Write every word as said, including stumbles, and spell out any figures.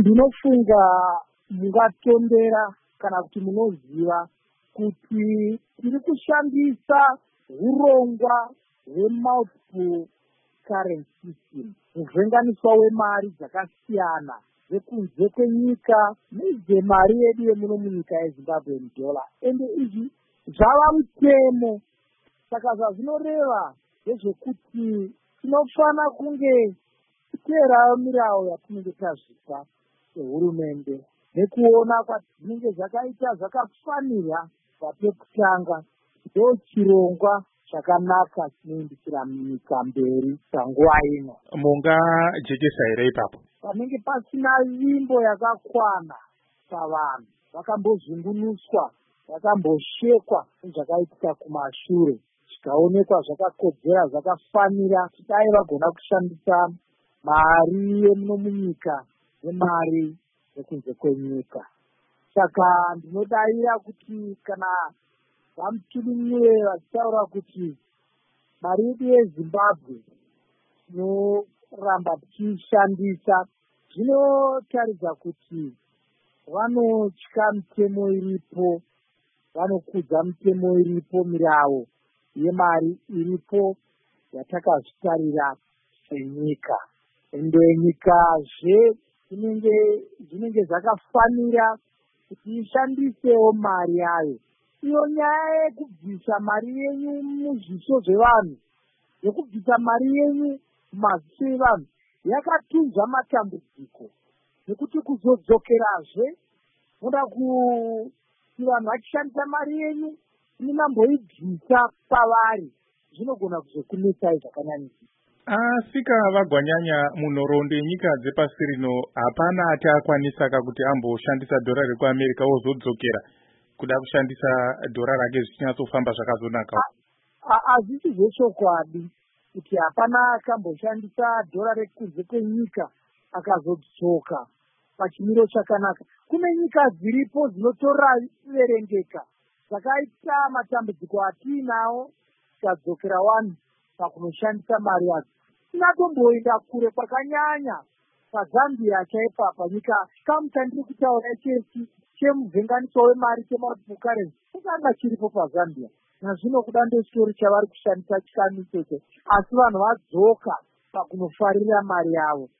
Ndinofunga mungatondera kana kuti munoziva kuti tiri kushandisa urongwa hwemultiple currency system, muvhenganiswa wemari dzakasiyana dzekunze kwenyika nedzemari yedu yemuno munyika yeZimbabwean dollar. Ende izvi zvava mutemo. Saka zvazvinoreva ndezvekuti tinofana kunge titeerawo mirau yatinenge tazvipa sehurumende nekuona kwazvinenge zvakaita zvakafanira papekutanga ndo chirongwa chakanaka chinoindikira munyika mberi panguva ino. Mungajekesa here ipapo? Panenge pasina vimbo yakakwana pavanhu, vakambozungunuswa, vakamboshekwa nezvakaitika kumashure, zvikaonekwa zvakakodzera zvakafanira kuti dai vagona kushandisa mari yemuno munyika nemari yekunze kwenyika. Saka ndinodavira kuti kana vamutunimire vachitaura kuti mari yedu yeZimbabwe tinoramba tichiishandisa, zvinotaridza kuti vanotya mitemo iripo, vanokudza mitemo iripo, mirau yemari iripo yatakazvitarira senyika. Ende nyikazve zvinenge zvinenge zvakafanira kuti ishandisewo mari yayo. Iyo nyaya yekubvisa mari yenyu muzviso zvevanhu, yekubvisa mari yenyu mumaziso evanhu yakatunza matambudziko, nekuti kuzodzokerazve moda kuti vanhu vachishandisa mari yenyu munamboibvisa pavari, zvinogona kuzokunetsai zvakanyanyisa. Asika vagwanyanya munhoronde nyika dzepasi rino hapana ati akwanisa kuti amboshandisa dhora rekuAmerica ozodzokera kuda kushandisa dhora rake zvichinyatsofamba zvakazonaka. Hazvisi zvechokwadi kuti hapana akamboshandisa dhora rekunze kwenyika akazodzoka pachimiro chakanaka. Kune nyika dziripo dzinotoverengeka dzakaita matambudziko atiinawo tikadzokera vanhu pakunoshandisa mari yadzo. Tinatomboenda kure kwakanyanya paZambia chaipapa, nyika kamutandiri kutaura chesi chemuvhenganiso wemari chemultiple currency chakanga chiripo paZambia. Nazvino kuda ndochitori chavari kushandisa chikamiso icho, asi vanhu vadzoka pakunofarira mari yavo.